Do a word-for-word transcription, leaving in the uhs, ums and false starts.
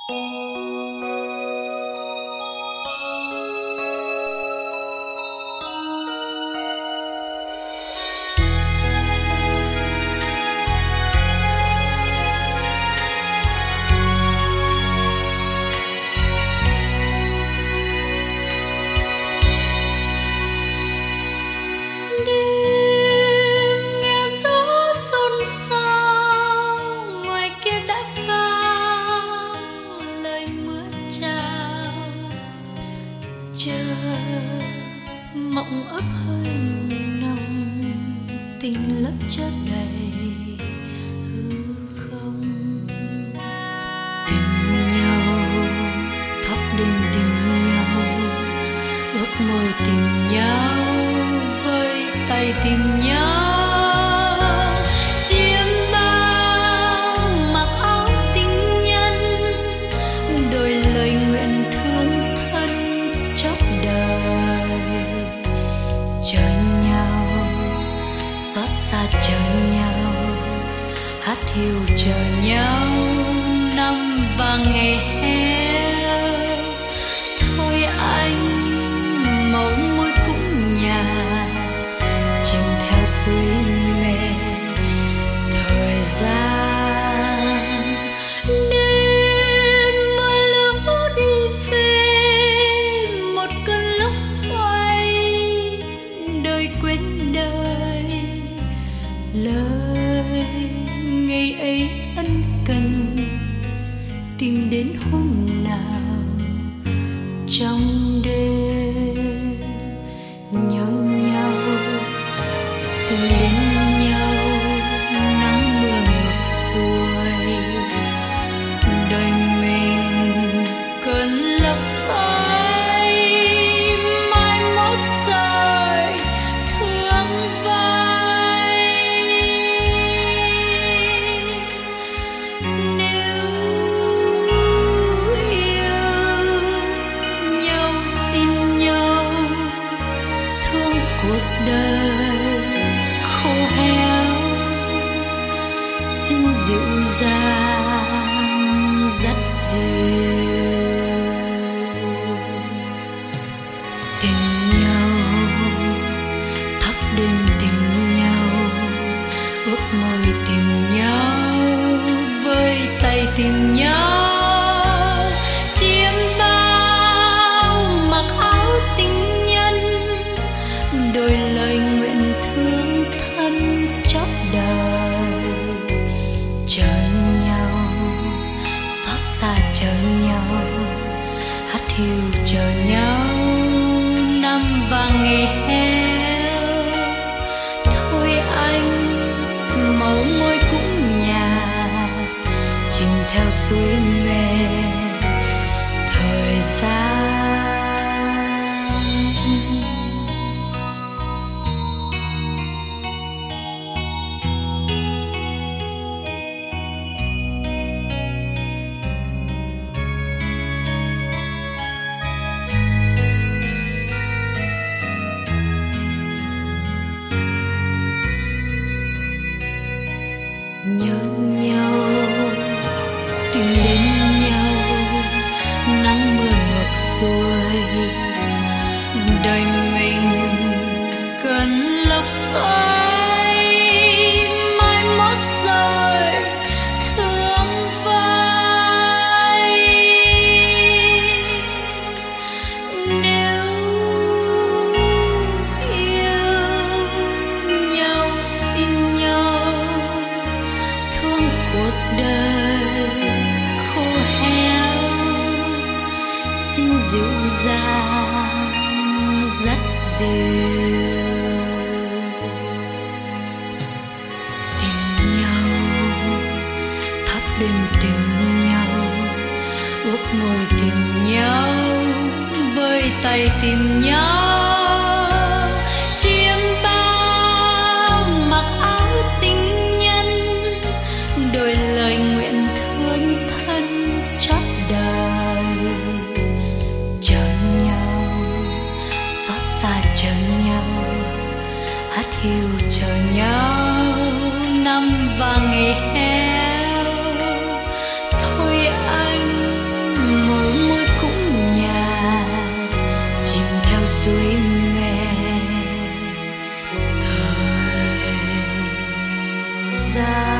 mộng ấp hơi nồng, tình lấp chất đầy hư không. Tìm nhau thắp đèn, tìm nhau ước môi, tìm nhau với tay, tìm nhau chiêm bao mặc áo tình nhân, đôi lời nguyện thương thân chốc đời. Chờ nhau xót xa, chờ nhau hát hiu, chờ nhau năm và ngày hè. Thôi anh màu môi cũng nhạt, chìm theo suối mê thời gian. Đêm mưa lũ đi về một cơn lốc xoáy, đời quên đời lời ngày ấy ân cần, tìm đến hôm nào trong đêm nhớ nhau, từng đến nhau nắng mưa ngược xuôi. Đời mình cơn lốc xoáy, mai mốt rời thương vai. Nếu yêu nhau xin nhau, thương cuộc đời khô héo, xin dịu dàng dắt dìu. Tìm nhau thắp đèn, tìm nhau ước môi, tìm nhau với tay, tìm nhau chiêm bao mặc áo tình nhân, đôi lời nguyện thương thân chót đời. Chờ nhau xót xa, chờ nhau hát hiu, chờ nhau năm và ngày hè. Thôi anh màu môi cũng nhạt, chìm theo suối mê thời gian. Nhớ nhau tìm đến nhau nắng mưa ngược xuôi. Đời mình cơn lốc xoáy, mai mốt rồi thương vai. Nếu yêu nhau xin nhau, thương cuộc đời khô héo, xin dịu dàng dắt dìu. Tìm nhau thắp đèn, tìm nhau ước môi, tìm nhau với tay, tìm nhau chiêm bao mặc áo tình nhân, đôi lời nguyện thương thân chót đời. Chờ nhau xót xa, chờ nhau hát hiu, chờ nhau năm và ngày hè. Thôi anh suối mẹ thời gian.